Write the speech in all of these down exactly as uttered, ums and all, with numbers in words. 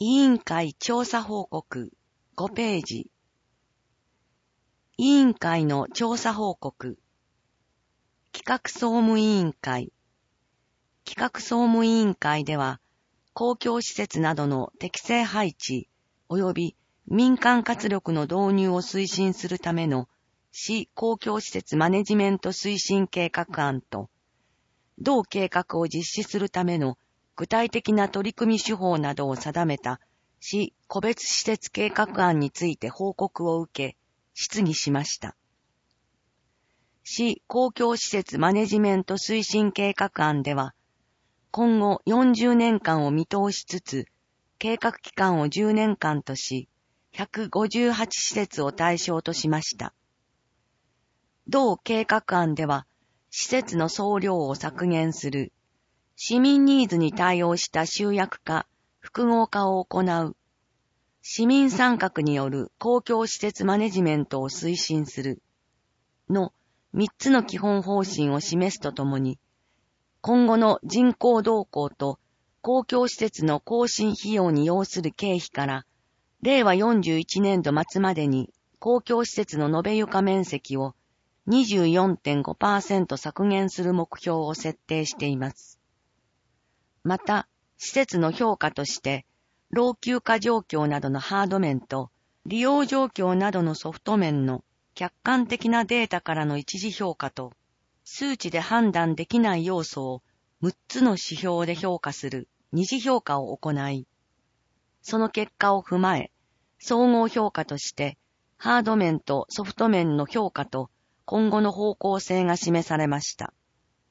委員会調査報告ごページ。委員会の調査報告。企画総務委員会。企画総務委員会では、公共施設などの適正配置及び民間活力の導入を推進するための市公共施設マネジメント推進計画案と、同計画を実施するための具体的な取り組み手法などを定めた市個別施設計画案について報告を受け、質疑しました。市公共施設マネジメント推進計画案では、今後よんじゅうねんかんを見通しつつ、計画期間をじゅうねんかんとし、ひゃくごじゅうはちしせつを対象としました。同計画案では、施設の総量を削減する、市民ニーズに対応した集約化、複合化を行う、市民参画による公共施設マネジメントを推進する、のみっつの基本方針を示すとともに、今後の人口動向と公共施設の更新費用に要する経費から、れいわよんじゅういちねんど末までに公共施設の延べ床面積を にじゅうよんてんごパーセント 削減する目標を設定しています。また、施設の評価として、老朽化状況などのハード面と、利用状況などのソフト面の客観的なデータからの一時評価と、数値で判断できない要素をむっつの指標で評価する二次評価を行い、その結果を踏まえ、総合評価として、ハード面とソフト面の評価と今後の方向性が示されました。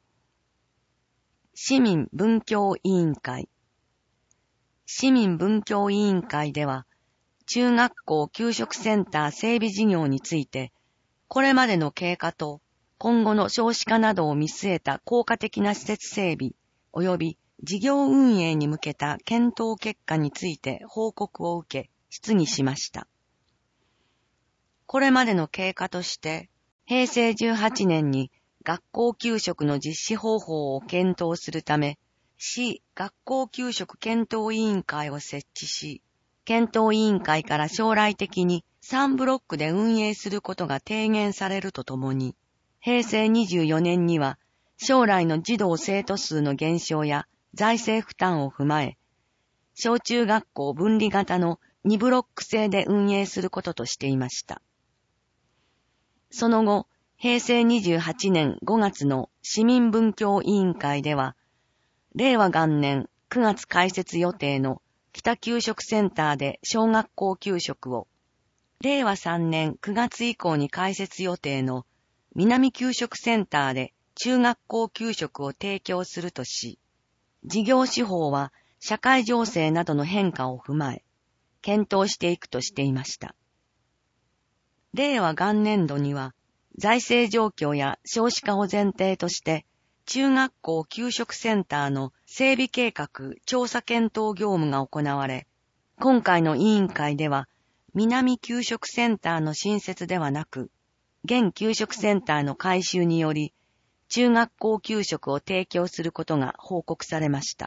市民文教委員会。市民文教委員会では、中学校給食センター整備事業について、これまでの経過と今後の少子化などを見据えた効果的な施設整備及び事業運営に向けた検討結果について報告を受け、質疑しました。これまでの経過として、へいせいじゅうはちねんに学校給食の実施方法を検討するため、市学校給食検討委員会を設置し、検討委員会から将来的にさんブロックで運営することが提言されるとともに、へいせいにじゅうよねんには将来の児童生徒数の減少や財政負担を踏まえ、小中学校分離型のにブロック制で運営することとしていました。その後、へいせいにじゅうはちねんごがつの市民文教委員会では、れいわがんねんくがつ開設予定の北給食センターで小学校給食を、れいわさんねんくがつ以降に開設予定の南給食センターで中学校給食を提供するとし、事業手法は社会情勢などの変化を踏まえ、検討していくとしていました。れいわがんねんどには、財政状況や少子化を前提として、中学校給食センターの整備計画調査検討業務が行われ、今回の委員会では、南給食センターの新設ではなく、現給食センターの改修により、中学校給食を提供することが報告されました。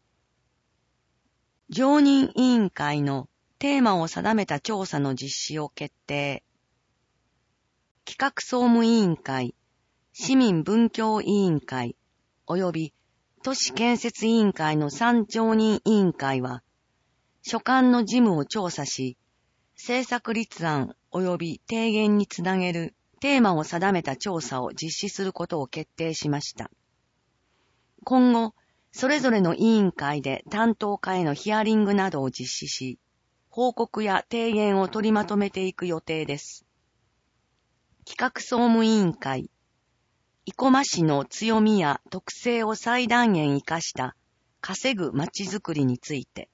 常任委員会のテーマを定めた調査の実施を決定。企画総務委員会、市民文教委員会、及び都市建設委員会のさん常任委員会は、所管の事務を調査し、政策立案及び提言につなげるテーマを定めた調査を実施することを決定しました。今後、それぞれの委員会で担当課へのヒアリングなどを実施し、報告や提言を取りまとめていく予定です。企画総務委員会、生駒市の強みや特性を最大限活かした稼ぐまちづくりについて、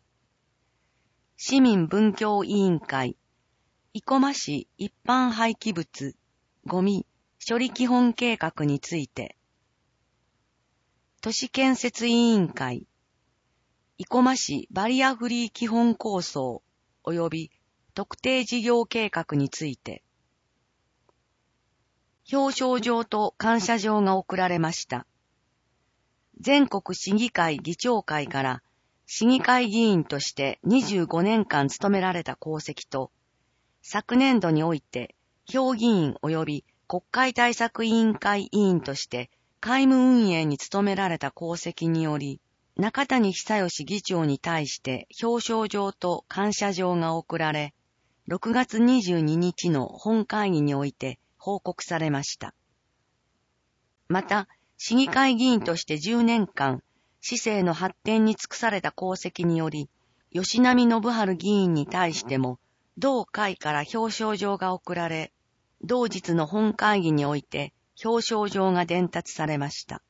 市民文教委員会、生駒市一般廃棄物、ゴミ、処理基本計画について、都市建設委員会、生駒市バリアフリー基本構想及び特定事業計画について、表彰状と感謝状が贈られました。全国市議会議長会から市議会議員としてにじゅうごねんかん務められた功績と、昨年度において、評議員及び国会対策委員会委員として会務運営に努められた功績により、中谷久義議長に対して表彰状と感謝状が贈られ、ろくがつにじゅうににちの本会議において報告されました。また、市議会議員としてじゅうねんかん、市政の発展に尽くされた功績により、吉波信春議員に対しても、同会から表彰状が贈られ、同日の本会議において表彰状が伝達されました。